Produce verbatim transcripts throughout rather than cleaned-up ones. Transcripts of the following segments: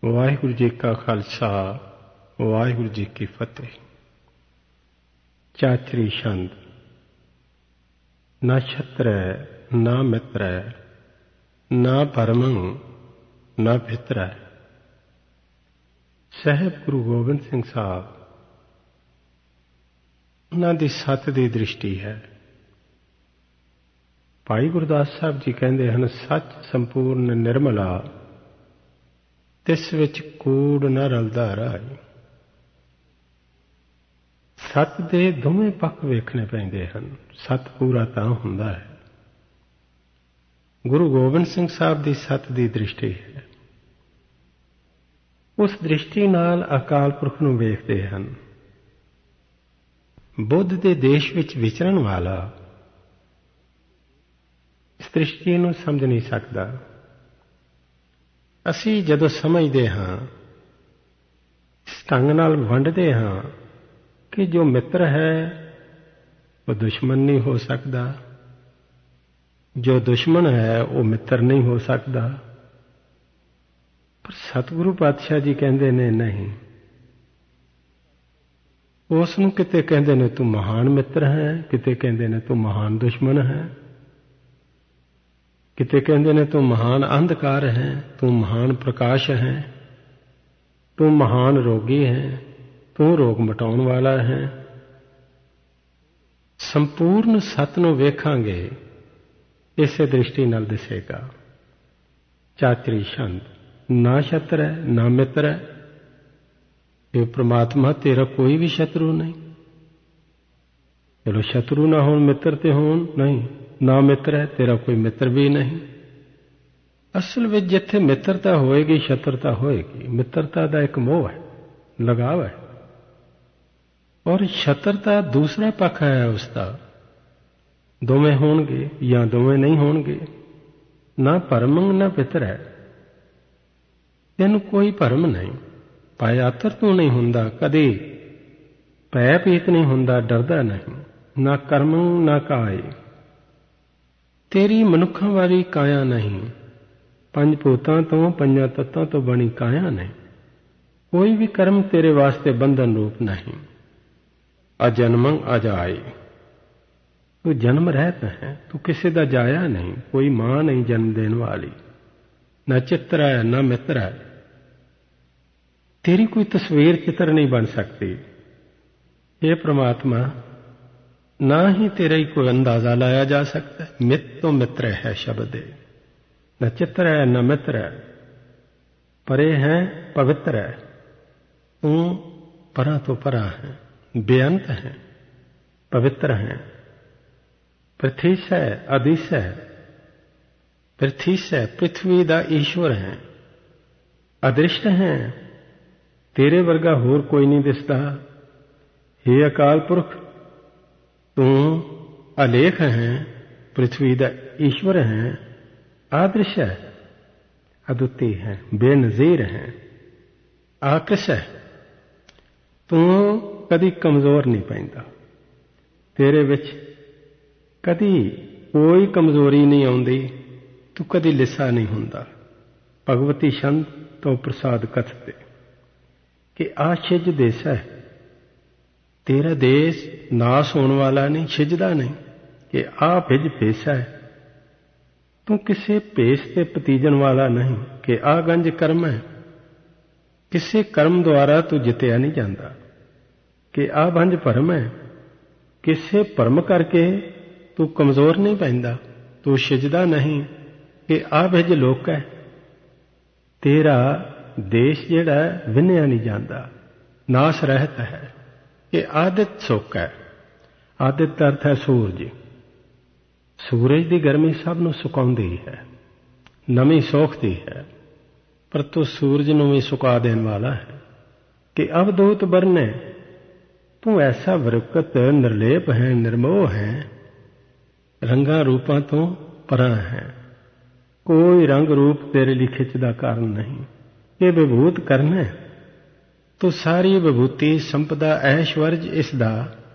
ਵਾਹਿਗੁਰੂ ਜੀ ਕਾ ਖਾਲਸਾ ਵਾਹਿਗੁਰੂ ਜੀ ਕੀ ਫਤਿਹ। ਚਾਚਰੀ ਛੰਦ। ਨਾ ਛਤਰੈ ਨਾ ਮਿੱਤਰੈ ਨਾ ਭਰਮੰ ਨਾ ਭਿਤਰੈ। ਸਾਹਿਬ ਗੁਰੂ ਗੋਬਿੰਦ ਸਿੰਘ ਸਾਹਿਬ, ਉਹਨਾਂ ਦੀ ਸੱਤ ਦੀ ਦ੍ਰਿਸ਼ਟੀ ਹੈ। ਭਾਈ ਗੁਰਦਾਸ ਸਾਹਿਬ ਜੀ ਕਹਿੰਦੇ ਹਨ, ਸੱਚ ਸੰਪੂਰਨ ਨਿਰਮਲਾ, ਤਿਸ ਵਿੱਚ ਕੂੜ ਨਾ ਰਲਦਾ ਰਾਈ। ਸੱਤ ਦੇ ਦੋਵੇਂ ਪੱਖ ਵੇਖਣੇ ਪੈਂਦੇ ਹਨ, ਸੱਤ ਪੂਰਾ ਤਾਂ ਹੁੰਦਾ ਹੈ। ਗੁਰੂ ਗੋਬਿੰਦ ਸਿੰਘ ਸਾਹਿਬ ਦੀ ਸੱਤ ਦੀ ਦ੍ਰਿਸ਼ਟੀ ਹੈ। ਉਸ ਦ੍ਰਿਸ਼ਟੀ ਨਾਲ ਅਕਾਲ ਪੁਰਖ ਨੂੰ ਵੇਖਦੇ ਹਨ। ਬੁੱਧ ਦੇ ਦੇਸ਼ ਵਿੱਚ ਵਿਚਰਨ ਵਾਲਾ ਇਸ ਦ੍ਰਿਸ਼ਟੀ ਨੂੰ ਸਮਝ ਨਹੀਂ ਸਕਦਾ। ਅਸੀਂ ਜਦੋਂ ਸਮਝਦੇ ਹਾਂ, ਇਸ ਢੰਗ ਨਾਲ ਵੰਡਦੇ ਹਾਂ ਕਿ ਜੋ ਮਿੱਤਰ ਹੈ ਉਹ ਦੁਸ਼ਮਣ ਨਹੀਂ ਹੋ ਸਕਦਾ, ਜੋ ਦੁਸ਼ਮਣ ਹੈ ਉਹ ਮਿੱਤਰ ਨਹੀਂ ਹੋ ਸਕਦਾ। ਪਰ ਸਤਿਗੁਰੂ ਪਾਤਸ਼ਾਹ ਜੀ ਕਹਿੰਦੇ ਨੇ ਨਹੀਂ, ਉਸ ਨੂੰ ਕਿਤੇ ਕਹਿੰਦੇ ਨੇ ਤੂੰ ਮਹਾਨ ਮਿੱਤਰ ਹੈ, ਕਿਤੇ ਕਹਿੰਦੇ ਨੇ ਤੂੰ ਮਹਾਨ ਦੁਸ਼ਮਣ ਹੈ, ਕਿਤੇ ਕਹਿੰਦੇ ਨੇ ਤੂੰ ਮਹਾਨ ਅੰਧਕਾਰ ਹੈ, ਤੂੰ ਮਹਾਨ ਪ੍ਰਕਾਸ਼ ਹੈ, ਤੂੰ ਮਹਾਨ ਰੋਗੀ ਹੈ, ਤੂੰ ਰੋਗ ਮਿਟਾਉਣ ਵਾਲਾ ਹੈ। ਸੰਪੂਰਨ ਸੱਤ ਨੂੰ ਵੇਖਾਂਗੇ, ਇਸੇ ਦ੍ਰਿਸ਼ਟੀ ਨਾਲ ਦਿਸੇਗਾ। ਚਾਚਰੀ ਛੰਦ। ਨਾ ਛਤਰ ਹੈ ਨਾ ਮਿੱਤਰ ਹੈ। ਇਹ ਪ੍ਰਮਾਤਮਾ ਤੇਰਾ ਕੋਈ ਵੀ ਸ਼ਤਰੂ ਨਹੀਂ। ਚਲੋ ਸ਼ਤਰੂ ਨਾ ਹੋਣ, ਮਿੱਤਰ ਤੇ ਹੋਣ, ਨਹੀਂ। ਨਾ ਮਿੱਤਰ ਹੈ, ਤੇਰਾ ਕੋਈ ਮਿੱਤਰ ਵੀ ਨਹੀਂ। ਅਸਲ ਵਿੱਚ ਜਿੱਥੇ ਮਿੱਤਰਤਾ ਹੋਏਗੀ, ਸ਼ਤਰਤਾ ਹੋਏਗੀ। ਮਿੱਤਰਤਾ ਦਾ ਇੱਕ ਮੋਹ ਹੈ, ਲਗਾਵ ਹੈ, ਔਰ ਸ਼ਤਰਤਾ ਦੂਸਰਾ ਪੱਖ ਹੈ ਉਸਦਾ। ਦੋਵੇਂ ਹੋਣਗੇ ਜਾਂ ਦੋਵੇਂ ਨਹੀਂ ਹੋਣਗੇ। ਨਾ ਭਰਮ ਨਾ ਪਿੱਤਰ ਹੈ। ਤੈਨੂੰ ਕੋਈ ਭਰਮ ਨਹੀਂ, ਭਾਏ ਆਤਰ ਤੂੰ ਨਹੀਂ ਹੁੰਦਾ, ਕਦੇ ਭੈ ਭੀਤ ਨਹੀਂ ਹੁੰਦਾ, ਡਰਦਾ ਨਹੀਂ। ਨਾ ਕਰਮ ਨਾ ਕਾਏ। ਤੇਰੀ ਮਨੁੱਖਾਂ ਵਾਲੀ ਕਾਇਆ ਨਹੀਂ। ਪੰਜ ਭੂਤਾਂ ਤੋਂ, ਪੰਜਾਂ ਤੱਤਾਂ ਤੋਂ ਬਣੀ ਕਾਇਆ ਨਹੀਂ। ਕੋਈ ਵੀ ਕਰਮ ਤੇਰੇ ਵਾਸਤੇ ਬੰਧਨ ਰੂਪ ਨਹੀਂ। ਅਜਨਮੰ ਅਜਾਏ। ਤੂੰ ਜਨਮ ਰਹਿਤ ਹੈ, ਤੂੰ ਕਿਸੇ ਦਾ ਜਾਇਆ ਨਹੀਂ। ਕੋਈ ਮਾਂ ਨਹੀਂ ਜਨਮ ਦੇਣ ਵਾਲੀ। ਨਾ ਚਿੱਤਰ ਹੈ ਨਾ ਮਿੱਤਰ ਹੈ। ਤੇਰੀ ਕੋਈ ਤਸਵੀਰ ਚਿੱਤਰ ਨਹੀਂ ਬਣ ਸਕਦੀ। ਇਹ ਪ੍ਰਮਾਤਮਾ, ਨਾ ਹੀ ਤੇਰਾ ਹੀ ਕੋਈ ਅੰਦਾਜ਼ਾ ਲਾਇਆ ਜਾ ਸਕਦਾ। ਮਿੱਤ ਤੋਂ ਮਿੱਤਰ ਹੈ ਸ਼ਬਦ। ਨਾ ਚਿੱਤਰ ਹੈ ਨਾ ਮਿੱਤਰ ਹੈ। ਪਰੇ ਹੈ ਪਵਿੱਤਰ ਹੈ। ਤੂੰ ਪਰਾਂ ਤੋਂ ਪਰਾਂ ਹੈ, ਬੇਅੰਤ ਹੈ, ਪਵਿੱਤਰ ਹੈ। ਪ੍ਰਥੀਸ਼ ਹੈ, ਅਦੀਸ਼ ਹੈ। ਪ੍ਰਥੀਸ਼ ਹੈ, ਪ੍ਰਿਥਵੀ ਦਾ ਈਸ਼ਵਰ ਹੈ। ਅਦ੍ਰਿਸ਼ਟ ਹੈ, ਤੇਰੇ ਵਰਗਾ ਹੋਰ ਕੋਈ ਨਹੀਂ ਦਿਸਦਾ। ਹੇ ਅਕਾਲ ਪੁਰਖ, ਤੂੰ ਅਲੇਖ ਹੈ, ਪ੍ਰਿਥਵੀ ਦਾ ਈਸ਼ਵਰ ਹੈ। ਆਦ੍ਰਿਸ਼ ਹੈ, ਅਦੁੱਤੀ ਹੈ, ਬੇਨਜ਼ੀਰ ਹੈ। ਆਕਸ਼ ਹੈ, ਤੂੰ ਕਦੀ ਕਮਜ਼ੋਰ ਨਹੀਂ ਪੈਂਦਾ। ਤੇਰੇ ਵਿੱਚ ਕਦੀ ਕੋਈ ਕਮਜ਼ੋਰੀ ਨਹੀਂ ਆਉਂਦੀ। ਤੂੰ ਕਦੀ ਲਿੱਸਾ ਨਹੀਂ ਹੁੰਦਾ। ਭਗਵਤੀ ਛੰਦ ਤੋਂ ਪ੍ਰਸਾਦ ਕਥਤੇ ਕਿ ਆ ਛਿਜ ਦੇਸ ਹੈ। ਤੇਰਾ ਦੇਸ਼ ਨਾਸ ਹੋਣ ਵਾਲਾ ਨਹੀਂ, ਛਿਜਦਾ ਨਹੀਂ। ਕਿ ਆ ਭਿਜ ਭੇਸ ਹੈ। ਤੂੰ ਕਿਸੇ ਭੇਸ ਤੇ ਪਤੀਜਣ ਵਾਲਾ ਨਹੀਂ। ਕਿ ਆ ਗੰਜ ਕਰਮ ਹੈ। ਕਿਸੇ ਕਰਮ ਦੁਆਰਾ ਤੂੰ ਜਿੱਤਿਆ ਨਹੀਂ ਜਾਂਦਾ। ਕਿ ਆ ਭੰਜ ਭਰਮ ਹੈ। ਕਿਸੇ ਭਰਮ ਕਰਕੇ ਤੂੰ ਕਮਜ਼ੋਰ ਨਹੀਂ ਪੈਂਦਾ, ਤੂੰ ਛਿਜਦਾ ਨਹੀਂ। ਕਿ ਆ ਭਿਜ ਲੋਕ ਹੈ। ਤੇਰਾ ਦੇਸ਼ ਜਿਹੜਾ ਵਿੰਨਿਆ ਨਹੀਂ ਜਾਂਦਾ, ਨਾਸ ਰਹਿਤ ਹੈ। ਕਿ ਆਦਿਤ ਸੁੱਕ ਹੈ। ਆਦਿਤ ਦਾ ਅਰਥ ਹੈ ਸੂਰਜ। ਸੂਰਜ ਦੀ ਗਰਮੀ ਸਭ ਨੂੰ ਸੁਕਾਉਂਦੀ ਹੈ, ਨਵੀਂ ਸੋਖਦੀ ਹੈ, ਪਰ ਤੂੰ ਸੂਰਜ ਨੂੰ ਵੀ ਸੁਕਾ ਦੇਣ ਵਾਲਾ ਹੈ। ਕਿ ਅਵਧੂਤ ਬਰਨੇ। ਤੂੰ ਐਸਾ ਵਰਕਤ ਨਿਰਲੇਪ ਹੈ, ਨਿਰਮੋਹ ਹੈ, ਰੰਗਾਂ ਰੂਪਾਂ ਤੋਂ ਪਰਾਂ ਹੈ। ਕੋਈ ਰੰਗ ਰੂਪ ਤੇਰੇ ਲਈ ਖਿੱਚ ਦਾ ਕਾਰਨ ਨਹੀਂ। ਇਹ ਵਿਭੂਤ ਕਰਨਾ। ਤੂੰ ਸਾਰੀ ਵਿਭੂਤੀ ਸੰਪਦਾ ਐਸ਼ਵਰਜ ਇਸ ਦਾ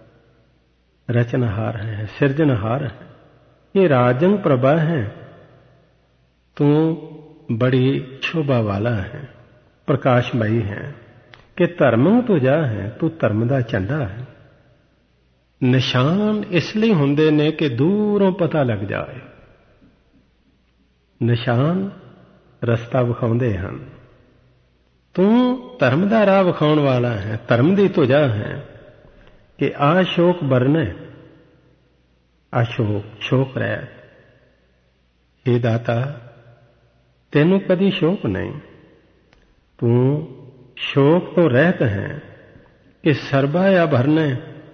ਰਚਨਹਾਰ ਹੈ, ਸਿਰਜਣਹਾਰ ਹੈ। ਇਹ ਰਾਜਨ ਪ੍ਰਭਾ ਹੈ। ਤੂੰ ਬੜੀ ਸ਼ੋਭਾ ਵਾਲਾ ਹੈ, प्रकाशमयी है कि धर्म तुझा है, तू धर्म का झंडा है। निशान इसलिए हुंदे ने कि दूरों पता लग जाए। निशान रस्ता विखाउंदे हन। तू धर्म का राह विखाउण वाला है, धर्म की तुझा है कि आ शोक बरने, अशोक शोक रह। हे दाता, तेनू कदी शोक नहीं, तू शोक तो रहत है कि सरबा आभरने,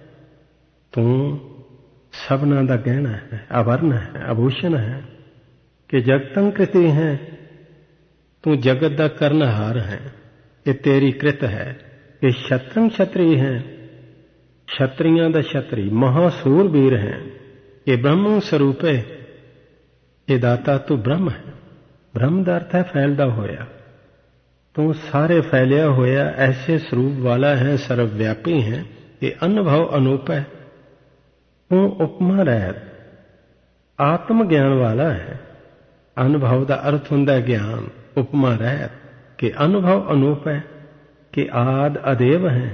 तू सबना दा गहना है, आभरण है, आभूषण है कि जगतं कृति है, तू जगत दा करनहार है। ये तेरी कृत है कि शत्रंग क्षत्रिय है, क्षत्रियां दा क्षत्रिय महासूरवीर है। ये ब्रह्म स्वरूप है। ये दाता तू ब्रह्म है। ब्रह्म का अर्थ है फैलदा होया। तू सारे फैलिया होया ऐसे स्वरूप वाला है, सर्वव्यापी है। ये अनुभव अनूप है। तू उपमा रहत आत्म ज्ञान वाला है। अनुभव का अर्थ हुंदा ज्ञान, उपमा रहत कि अनुभव अनूप है कि आद अदेव है।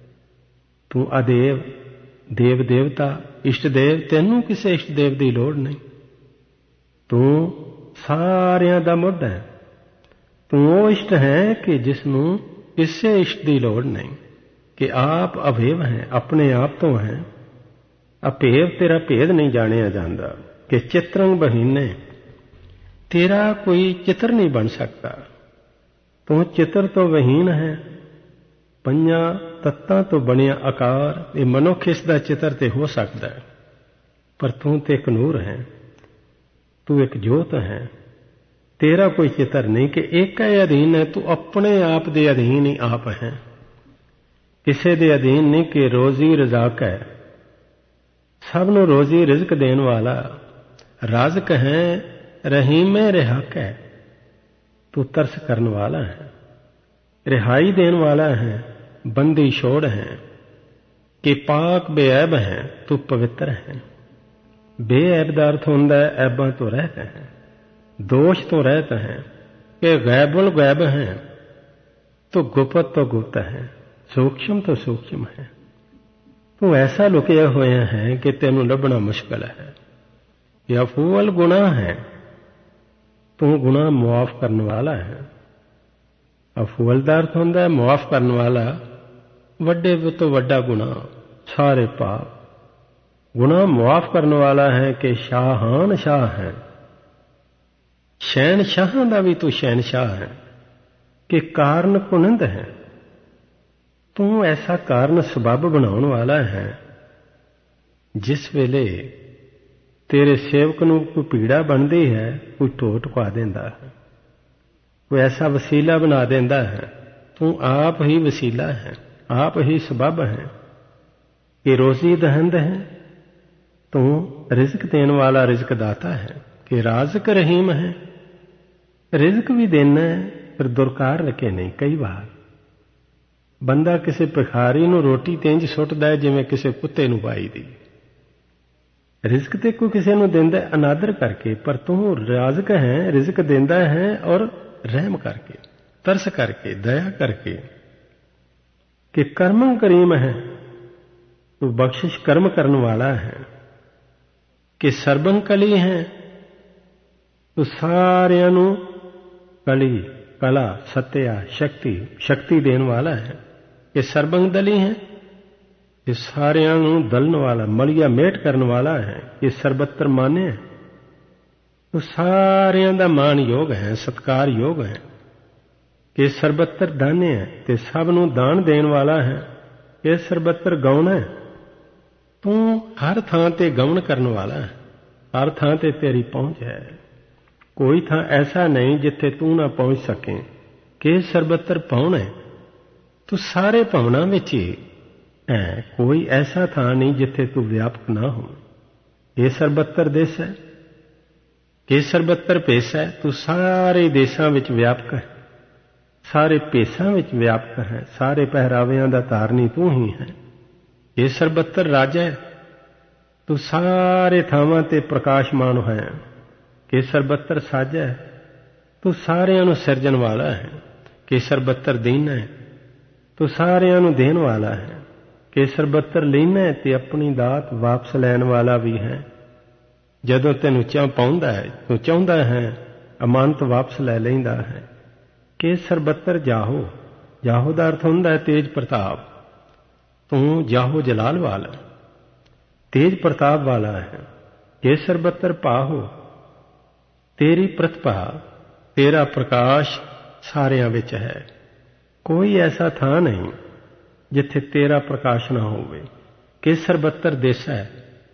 तू अदेव, देव देवता, इष्ट देव, तेनू किसी इष्ट देव की लोड़ नहीं। तू सारियां दा मुੱਢ है। तू वो इष्ट है कि जिसनू किसी इष्ट की लोड़ नहीं, कि आप अभेव है, अपने आप तो है। अभेव तेरा भेद नहीं जानिया जाता कि चित्रंग बहीने, तेरा कोई चित्र नहीं बन सकता। तू चित्र तो वहीन है। पंजा तत्तां तो बनिया आकार, ये मनुख इसका चित्र ते हो सकता है, पर तू तो एक नूर है, तू एक जोत है। तेरा कोई चित्र नहीं कि एक है अधीन है। तू अपने आप दे अधीन ही आप है, किसी दे अधीन नहीं कि रोजी रजाक है। सबनों रोजी रिजक देने वाला राजक है, रहीम रिहाक है। तू तरस करने वाला है, रिहाई देने वाला है, बंदी छोड़ है कि पाक बेऐब है, तू पवित्र है। बेऐब का अर्थ होंदा है ऐबां तो रहते हैं, दोष तो रहते हैं कि गैबुल गैब है, तो गुप्त तो गुप्त है, सूक्ष्म तो सूक्ष्म है। तू ऐसा लुकिया हुआ है कि तेनू लभना मुश्किल है। यह अफूवल गुनाह है, तू गुनाह मुआफ करने वाला है। अफूवल का अर्थ होंदा है मुआफ करने वाला, वड्डे तो वड्डा गुनाह, सारे पाप। गुनाह मुआफ करने वाला है कि शाहान शाह है, शहनशाह का भी तू शहनशाह है कि कारण कुनिंद है। तू ऐसा कारण सबब बनाने वाला है, जिस वेले तेरे सेवक नूं कोई पीड़ा बनती है, कोई ढो ढुका देंदा है, कोई ऐसा वसीला बना देंदा है। तू आप ही वसीला है, आप ही सबब है कि रोजी दहंद है। तू रिजक देने वाला रिजक दाता है कि राजक रहीम है। रिजक भी देना है, पर दुरकार रखे नहीं। कई बार बंदा किसी भिखारी नूं रोटी तेंज सुटदा है जिवें किसी कुत्ते नूं पाई दी। रिजक ते कोई किसी नूं देंदा अनादर करके, पर तू राजक है, रिजक देंदा है और रहम करके, तरस करके, दया करके कि कर्म करीम है। तू बख्शिश कर्म करने वाला है कि सर्बं कली है। तू सारियां नूं कली, कला, सत्या, शक्ति, शक्ति देने वाला है कि सर्बं दली है। ये सारियां नूं दलन वाला, मलिया मेट करने वाला है कि सर्वत्र माने है। तो सारियां दा मान योग है, सत्कार योग है कि सर्वत्र दाने है, ते सब नूं दान देने वाला है कि सर्वत्र गौण है। तू हर थां ते गौण करने वाला है, हर थां ते तेरी पहुंच है। कोई थां ऐसा नहीं जिथे तू ना पहुंच सके कि सर्वत्र पहुण है। तू सारे भवनां विच ही है, कोई ऐसा थां नहीं जिथे तू व्यापक ना हो। ये सर्वत्र देश है कि सर्वत्र भेस है। तू सारे देशां विच व्यापक है, सारे भेसां विच व्यापक है, सारे पहरावियां दा धारनी तू ही है। ये सर्वत्र राजा है। तू सारे थावां ते प्रकाशमान है कि सर्वत्र साजा है। तू सारियां नूं सिरजण वाला है ਕੇਸਰ ਬੱਤਰ ਦੇਣਾ ਹੈ, ਤੂੰ ਸਾਰਿਆਂ ਨੂੰ ਦੇਣ ਵਾਲਾ ਹੈ। ਕੇਸਰ ਬੱਤਰ ਲੈਣਾ ਤੇ ਆਪਣੀ ਦਾਤ ਵਾਪਸ ਲੈਣ ਵਾਲਾ ਵੀ ਹੈ। ਜਦੋਂ ਤੈਨੂੰ ਚਾਹ ਪਾਉਂਦਾ ਹੈ, ਤੂੰ ਚਾਹੁੰਦਾ ਹੈ, ਅਮਾਨਤ ਵਾਪਸ ਲੈ ਲੈਂਦਾ ਹੈ। ਕੇਸਰ ਬੱਤਰ ਜਾਹੋ, ਜਾਹੋ ਦਾ ਅਰਥ ਹੁੰਦਾ ਹੈ ਤੇਜ ਪ੍ਰਤਾਪ। ਤੂੰ ਜਾਹੋ ਜਲਾਲ ਵਾਲਾ, ਤੇਜ ਪ੍ਰਤਾਪ ਵਾਲਾ ਹੈ। ਕੇਸਰ ਬੱਤਰ ਪਾਹੋ, ਤੇਰੀ ਪ੍ਰਤਿਭਾ, ਤੇਰਾ ਪ੍ਰਕਾਸ਼ ਸਾਰਿਆਂ ਵਿੱਚ ਹੈ। ਕੋਈ ਐਸਾ ਥਾਂ ਨਹੀਂ ਜਿੱਥੇ ਤੇਰਾ ਪ੍ਰਕਾਸ਼ ਨਾ ਹੋਵੇ। ਕੇਸਰ ਬੱਤਰ ਦੇਸਾ ਹੈ,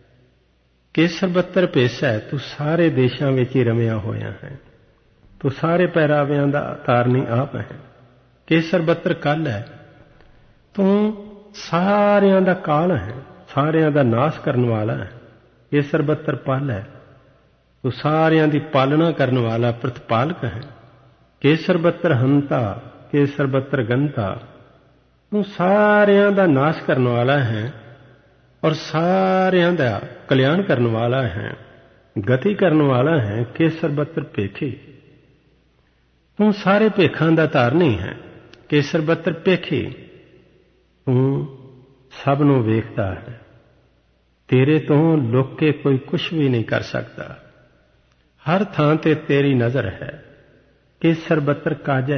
ਕੇਸਰ ਬੱਤਰ ਭੇਸਾ ਹੈ। ਤੂੰ ਸਾਰੇ ਦੇਸ਼ਾਂ ਵਿੱਚ ਹੀ ਰਮਿਆ ਹੋਇਆ ਹੈ। ਤੂੰ ਸਾਰੇ ਪਹਿਰਾਵਿਆਂ ਦਾ ਧਾਰਨੀ ਆਪ ਹੈ। ਕੇਸਰ ਬੱਤਰ ਕੱਲ ਹੈ, ਤੂੰ ਸਾਰਿਆਂ ਦਾ ਕਾਲ ਹੈ, ਸਾਰਿਆਂ ਦਾ ਨਾਸ਼ ਕਰਨ ਵਾਲਾ ਹੈ। ਕੇਸਰ ਬੱਤਰ ਪਲ ਹੈ, ਤੂੰ ਸਾਰਿਆਂ ਦੀ ਪਾਲਣਾ ਕਰਨ ਵਾਲਾ ਪ੍ਰਤਪਾਲਕ ਹੈ। ਕੇਸਰ ਬੱਤਰ ਹੰਤਾ, ਕੇਸਰ ਬੱਤਰ ਗੰਤਾ, ਤੂੰ ਸਾਰਿਆਂ ਦਾ ਨਾਸ਼ ਕਰਨ ਵਾਲਾ ਹੈ ਔਰ ਸਾਰਿਆਂ ਦਾ ਕਲਿਆਣ ਕਰਨ ਵਾਲਾ ਹੈ, ਗਤੀ ਕਰਨ ਵਾਲਾ ਹੈ। ਕੇਸਰ ਬੱਤਰ ਭੇਖੀ, ਤੂੰ ਸਾਰੇ ਭੇਖਾਂ ਦਾ ਧਾਰਨੀ ਹੈ। ਕੇਸਰ ਬੱਤਰ ਭੇਖੀ, ਤੂੰ ਸਭ ਨੂੰ ਵੇਖਦਾ ਹੈ। ਤੇਰੇ ਤੋਂ ਲੁਕ ਕੇ ਕੋਈ ਕੁਛ ਵੀ ਨਹੀਂ ਕਰ ਸਕਦਾ। ਹਰ ਥਾਂ ਤੇ ਤੇਰੀ ਨਜ਼ਰ ਹੈ। ਕੇਸਰ ਬੱਤਰ ਕਾਜੈ,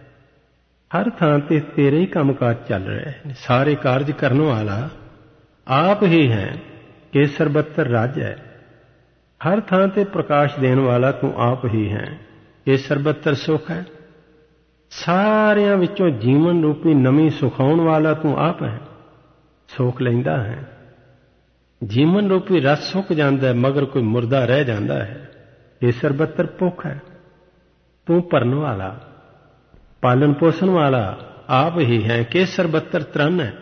ਹਰ ਥਾਂ ਤੇ ਤੇਰੇ ਹੀ ਕੰਮਕਾਜ ਚੱਲ ਰਹੇ ਨੇ। ਸਾਰੇ ਕਾਰਜ ਕਰਨ ਵਾਲਾ ਆਪ ਹੀ ਹੈ। ਕੇਸਰ ਬੱਤਰ ਰਾਜ ਹੈ, ਹਰ ਥਾਂ ਤੇ ਪ੍ਰਕਾਸ਼ ਦੇਣ ਵਾਲਾ ਤੂੰ ਆਪ ਹੀ ਹੈ। ਕੇਸਰ ਬੱਤਰ ਸੁਖ ਹੈ, ਸਾਰਿਆਂ ਵਿੱਚੋਂ ਜੀਵਨ ਰੂਪੀ ਨਵੀਂ ਸੁਖਾਉਣ ਵਾਲਾ ਤੂੰ ਆਪ ਹੈ। ਸੁਖ ਲੈਂਦਾ ਹੈ, ਜੀਵਨ ਰੂਪੀ ਰਸ ਸੁੱਕ ਜਾਂਦਾ ਹੈ ਮਗਰ ਕੋਈ ਮੁਰਦਾ ਰਹਿ ਜਾਂਦਾ ਹੈ। ਕੇਸਰ ਬੱਤਰ ਭੁੱਖ ਹੈ, ਤੂੰ ਭਰਨ ਵਾਲਾ, ਪਾਲਣ ਪੋਸ਼ਣ ਵਾਲਾ ਆਪ ਹੀ ਹੈ। ਕੇਸਰ ਬੱਤਰ ਤਰਨ ਹੈ,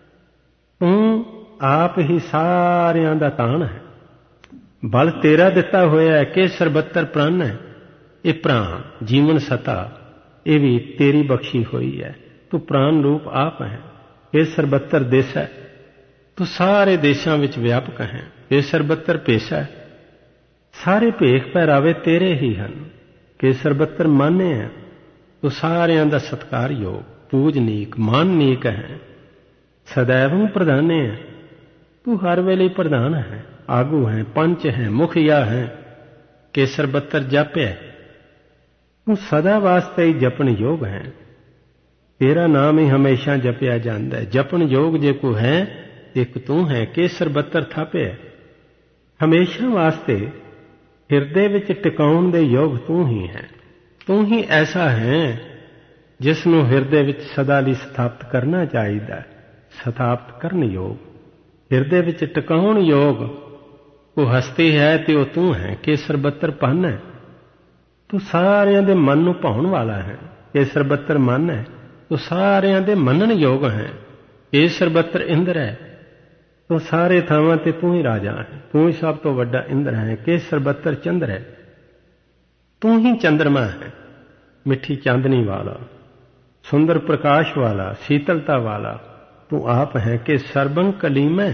ਤੂੰ ਆਪ ਹੀ ਸਾਰਿਆਂ ਦਾ ਤਾਣ ਹੈ। ਬਲ ਤੇਰਾ ਦਿੱਤਾ ਹੋਇਆ ਹੈ। ਕੇਸਰ ਬੱਤਰ ਪ੍ਰਾਣ ਹੈ, ਇਹ ਪ੍ਰਾਣ ਜੀਵਨ ਸਤਾ ਇਹ ਵੀ ਤੇਰੀ ਬਖਸ਼ੀ ਹੋਈ ਹੈ। ਤੂੰ ਪ੍ਰਾਣ ਰੂਪ ਆਪ ਹੈ। ਕੇਸਰ ਬੱਤਰ ਦੇਸ ਹੈ, ਤੂੰ ਸਾਰੇ ਦੇਸ਼ਾਂ ਵਿੱਚ ਵਿਆਪਕ ਹੈ। ਕੇਸਰ ਬੱਤਰ ਭੇਸਾ, ਸਾਰੇ ਭੇਖ ਪਹਿਰਾਵੇ ਤੇਰੇ ਹੀ ਹਨ। ਕੇਸਰ ਬੱਤਰ ਮਾਨੇ ਹੈ, ਤੂੰ ਸਾਰਿਆਂ ਦਾ ਸਤਿਕਾਰਯੋਗ, ਪੂਜਨੀਕ, ਮਾਨਨੀਕ ਹੈ। ਸदैव ਪ੍ਰਧਾਨੇ ਹੈ, ਤੂੰ ਹਰ ਵੇਲੇ ਪ੍ਰਧਾਨ ਹੈ, ਆਗੂ ਹੈ, ਪੰਚ ਹੈ, ਮੁਖੀਆ ਹੈ। ਕੇਸਰ ਬੱਤਰ ਜਾਪਿਆ, ਤੂੰ ਸਦਾ ਵਾਸਤੇ ਹੀ ਜਪਣ ਯੋਗ ਹੈ। ਤੇਰਾ ਨਾਮ ਹੀ ਹਮੇਸ਼ਾ ਜਪਿਆ ਜਾਂਦਾ ਹੈ। ਜਪਣ ਯੋਗ ਜੇ ਕੋ ਹੈ ਇੱਕ ਤੂੰ ਹੈ। ਕੇਸਰ ਬੱਤਰ ਥਾਪਿਆ, ਹਮੇਸ਼ਾ ਵਾਸਤੇ ਹਿਰਦੇ ਵਿੱਚ ਟਿਕਾਉਣ ਦੇ ਯੋਗ ਤੂੰ ਹੀ ਹੈ। ਤੂੰ ਹੀ ਐਸਾ ਹੈ ਜਿਸ ਨੂੰ ਹਿਰਦੇ ਵਿੱਚ ਸਦਾ ਲਈ ਸਥਾਪਿਤ ਕਰਨਾ ਚਾਹੀਦਾ, ਸਥਾਪਿਤ ਕਰਨ ਯੋਗ, ਹਿਰਦੇ ਵਿੱਚ ਟਿਕਾਉਣ ਯੋਗ ਉਹ ਹਸਤੀ ਹੈ ਤੇ ਉਹ ਤੂੰ ਹੈ। ਕੇਸਰ ਬੱਤਰ ਪੰਨ ਹੈ, ਤੂੰ ਸਾਰਿਆਂ ਦੇ ਮਨ ਨੂੰ ਭਾਉਣ ਵਾਲਾ ਹੈ। ਕੇਸਰ ਬੱਤਰ ਮਨ ਹੈ, ਤੂੰ ਸਾਰਿਆਂ ਦੇ ਮੰਨਣ ਯੋਗ ਹੈ। ਕੇਸਰ ਬੱਤਰ ਇੰਦਰ ਹੈ, ਤੂੰ ਸਾਰੇ ਥਾਵਾਂ ਤੇ ਤੂੰ ਹੀ ਰਾਜਾ ਹੈ। ਤੂੰ ਹੀ ਸਭ ਤੋਂ ਵੱਡਾ ਇੰਦਰ ਹੈ। ਕੇਸਰ ਬੱਤਰ ਚੰਦਰ ਹੈ, ਤੂੰ ਹੀ ਚੰਦਰਮਾ ਹੈ, ਮਿੱਠੀ ਚਾਂਦਨੀ ਵਾਲਾ, ਸੁੰਦਰ ਪ੍ਰਕਾਸ਼ ਵਾਲਾ, ਸ਼ੀਤਲਤਾ ਵਾਲਾ ਤੂੰ ਆਪ ਹੈ। ਕਿ ਸਰਬੰ ਕਲੀਮ ਹੈ,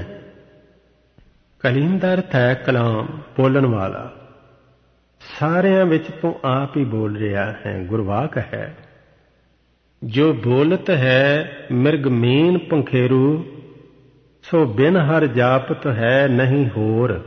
ਕਲੀਮ ਦਾ ਅਰਥ ਹੈ ਕਲਾਮ, ਬੋਲਣ ਵਾਲਾ। ਸਾਰਿਆਂ ਵਿੱਚ ਤੂੰ ਆਪ ਹੀ ਬੋਲ ਰਿਹਾ ਹੈ, ਗੁਰਵਾਕ ਹੈ। ਜੋ ਬੋਲਤ ਹੈ ਮਿਰਗ ਮੀਨ ਪੰਖੇਰੂ, ਸੋ ਬਿਨ ਹਰ ਜਾਪਤ ਹੈ ਨਹੀਂ ਹੋਰ।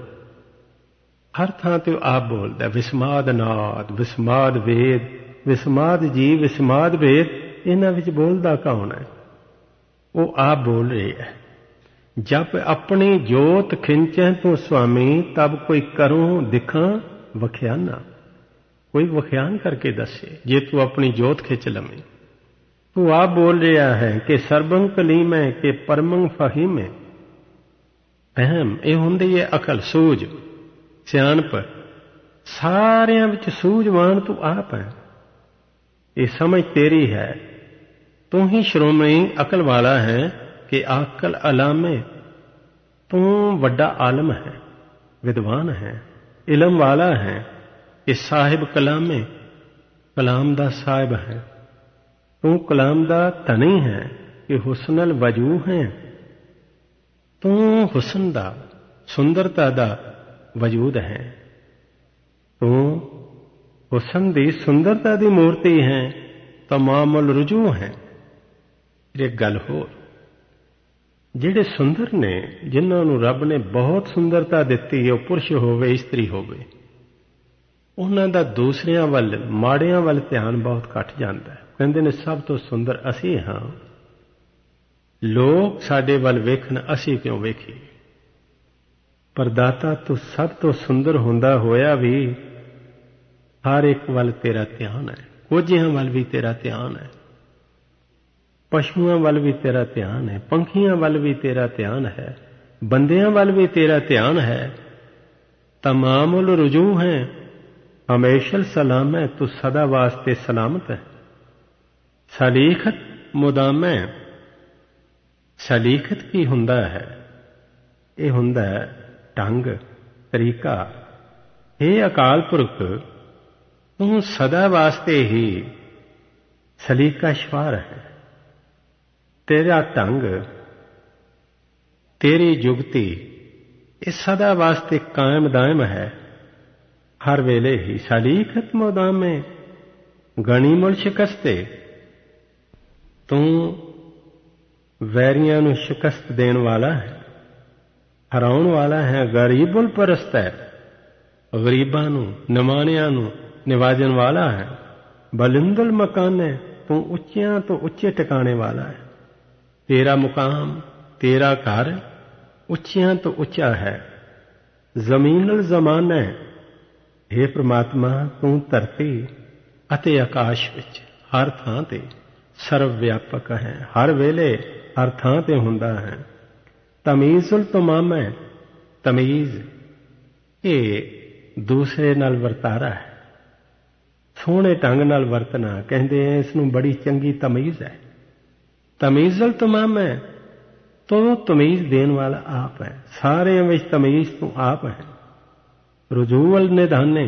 ਹਰ ਥਾਂ ਤੇ ਆਪ ਬੋਲਦਾ। ਵਿਸਮਾਦ ਨਾਦ, ਵਿਸਮਾਦ ਵੇਦ, ਵਿਸਮਾਦ ਜੀ, ਵਿਸਮਾਦ ਵੇਦ, ਇਹਨਾਂ ਵਿੱਚ ਬੋਲਦਾ ਕੌਣ ਹੈ? ਉਹ ਆਪ ਬੋਲ ਰਿਹਾ ਹੈ। ਜਪ ਆਪਣੀ ਜੋਤ ਖਿੰਚੈ ਤੂੰ ਸੁਆਮੀ, ਤਬ ਕੋਈ ਕਰੂੰ ਦਿਖਾਂ ਵਖਿਆਨਾ। ਕੋਈ ਵਖਿਆਨ ਕਰਕੇ ਦੱਸੇ ਜੇ ਤੂੰ ਆਪਣੀ ਜੋਤ ਖਿੱਚ ਲਵੇਂ। ਤੂੰ ਆਪ ਬੋਲ ਰਿਹਾ ਹੈ ਕਿ ਸਰਬੰ ਕਲੀਮ ਹੈ, ਕਿ ਪਰਮੰ ਫਹੀਮ ਹੈ। ਫਹਿਮ ਇਹ ਹੁੰਦੀ ਹੈ ਅਕਲ, ਸੂਝ, ਸਿਆਣਪ। ਸਾਰਿਆਂ ਵਿੱਚ ਸੂਝਵਾਨ ਤੂੰ ਆਪ ਹੈ। ਇਹ ਸਮਝ ਤੇਰੀ ਹੈ। ਤੂੰ ਹੀ ਸ਼੍ਰੋਮਣੀ ਅਕਲ ਵਾਲਾ ਹੈ ਕਿ ਅਕਲ ਅਲਾਮੇ। ਤੂੰ ਵੱਡਾ ਆਲਮ ਹੈ, ਵਿਦਵਾਨ ਹੈ, ਇਲਮ ਵਾਲਾ ਹੈ ਕਿ ਸਾਹਿਬ ਕਲਾਮੇ, ਕਲਾਮ ਦਾ ਸਾਹਿਬ ਹੈ। ਤੂੰ ਕਲਾਮ ਦਾ ਧਨੀ ਹੈ ਕਿ ਹੁਸਨਲ ਵਜੂ ਹੈ। ਤੂੰ ਹੁਸਨ ਦਾ, ਸੁੰਦਰਤਾ ਦਾ ਵਜੂਦ ਹੈ। ਤੂੰ ਹੁਸਨ ਦੀ, ਸੁੰਦਰਤਾ ਦੀ ਮੂਰਤੀ ਹੈ। तमामुल रुजू हैं। एक गल होर, ਜਿਹੜੇ ਸੁੰਦਰ ਨੇ, ਜਿਨ੍ਹਾਂ ਨੂੰ ਰੱਬ ਨੇ ਬਹੁਤ ਸੁੰਦਰਤਾ ਦਿੱਤੀ ਹੈ, ਉਹ ਪੁਰਸ਼ ਹੋਵੇ ਇਸਤਰੀ ਹੋਵੇ, ਉਹਨਾਂ ਦਾ ਦੂਸਰਿਆਂ ਵੱਲ, ਮਾੜਿਆਂ ਵੱਲ ਧਿਆਨ ਬਹੁਤ ਘੱਟ ਜਾਂਦਾ ਹੈ। ਕਹਿੰਦੇ ਨੇ ਸਭ ਤੋਂ ਸੁੰਦਰ ਅਸੀਂ ਹਾਂ, ਲੋਕ ਸਾਡੇ ਵੱਲ ਵੇਖਣ, ਅਸੀਂ ਕਿਉਂ ਵੇਖੀਏ। ਪਰ ਦਾਤਾ ਤੂੰ ਸਭ ਤੋਂ ਸੁੰਦਰ ਹੁੰਦਾ ਹੋਇਆ ਵੀ ਹਰ ਇੱਕ ਵੱਲ ਤੇਰਾ ਧਿਆਨ ਹੈ, ਕੋਝਿਆਂ ਵੱਲ ਵੀ ਤੇਰਾ ਧਿਆਨ ਹੈ, ਪਸ਼ੂਆਂ ਵੱਲ ਵੀ ਤੇਰਾ ਧਿਆਨ ਹੈ, ਪੰਖੀਆਂ ਵੱਲ ਵੀ ਤੇਰਾ ਧਿਆਨ ਹੈ, ਬੰਦਿਆਂ ਵੱਲ ਵੀ ਤੇਰਾ ਧਿਆਨ ਹੈ। ਤਮਾਮੁਲ ਰੁਜੂ ਹੈ, ਹਮੇਸ਼ਾ ਸਲਾਮ ਹੈ, ਤੂੰ ਸਦਾ ਵਾਸਤੇ ਸਲਾਮਤ ਹੈ। ਸਲੀਖਤ ਮੁਦਾਮ ਹੈ। ਸਲੀਖਤ ਕੀ ਹੁੰਦਾ ਹੈ? ਇਹ ਹੁੰਦਾ ਹੈ ਢੰਗ, ਤਰੀਕਾ। ਇਹ ਅਕਾਲ ਪੁਰਖ ਤੂੰ ਸਦਾ ਵਾਸਤੇ ਹੀ ਸਲੀਕਾ ਸ਼ਵਾਰ ਹੈ। ਤੇਰਾ ਢੰਗ, ਤੇਰੀ ਜੁਗਤੀ ਇਹ ਸਦਾ ਵਾਸਤੇ ਕਾਇਮ ਦਾਇਮ ਹੈ, ਹਰ ਵੇਲੇ ਹੀ। ਸਲੀਖਤ ਮੁਦਾਮੇ ਗਣੀਮੁਲ ਸ਼ਿਕਸਤੇ, ਤੂੰ ਵੈਰੀਆਂ ਨੂੰ ਸ਼ਿਕਸਤ ਦੇਣ ਵਾਲਾ ਹੈ, ਹਰਾਉਣ ਵਾਲਾ ਹੈ। ਗਰੀਬੁਲ ਪਰਸਤ ਹੈ, ਗਰੀਬਾਂ ਨੂੰ, ਨਿਮਾਣਿਆਂ ਨੂੰ ਨਿਵਾਜਣ ਵਾਲਾ ਹੈ। ਬਲਿੰਦੁਲ ਮਕਾਨ ਹੈ, ਤੂੰ ਉੱਚਿਆਂ ਤੋਂ ਉੱਚੇ ਟਿਕਾਣੇ ਵਾਲਾ ਹੈ। ਤੇਰਾ ਮੁਕਾਮ, ਤੇਰਾ ਘਰ ਉੱਚਿਆਂ ਤੋਂ ਉੱਚਾ ਹੈ। ਜ਼ਮੀਨੁਲ ਜ਼ਮਾਨ ਹੈ, ਹੇ ਪ੍ਰਮਾਤਮਾ ਤੂੰ ਧਰਤੀ ਅਤੇ ਆਕਾਸ਼ ਵਿੱਚ ਹਰ ਥਾਂ ਤੇ ਸਰਵ ਵਿਆਪਕ ਹੈ, ਹਰ ਵੇਲੇ ਹਰ ਥਾਂ ਤੇ ਹੁੰਦਾ ਹੈ। ਤਮੀਜ਼ੁਲ ਤਮਾਮ ਹੈ, ਤਮੀਜ਼ ਇਹ ਦੂਸਰੇ ਨਾਲ ਵਰਤਾਰਾ ਹੈ, ਸੋਹਣੇ ਢੰਗ ਨਾਲ ਵਰਤਣਾ। ਕਹਿੰਦੇ ਇਸ ਨੂੰ ਬੜੀ ਚੰਗੀ ਤਮੀਜ਼ ਹੈ। ਤਮੀਜ਼ੁਲ ਤਮਾਮ ਹੈ, ਤੂੰ ਤਮੀਜ਼ ਦੇਣ ਵਾਲਾ ਆਪ ਹੈ, ਸਾਰਿਆਂ ਵਿੱਚ ਤਮੀਜ਼ ਤੂੰ ਆਪ ਹੈ। ਰਜੂਵਲ ਨਿਧਾਨੇ,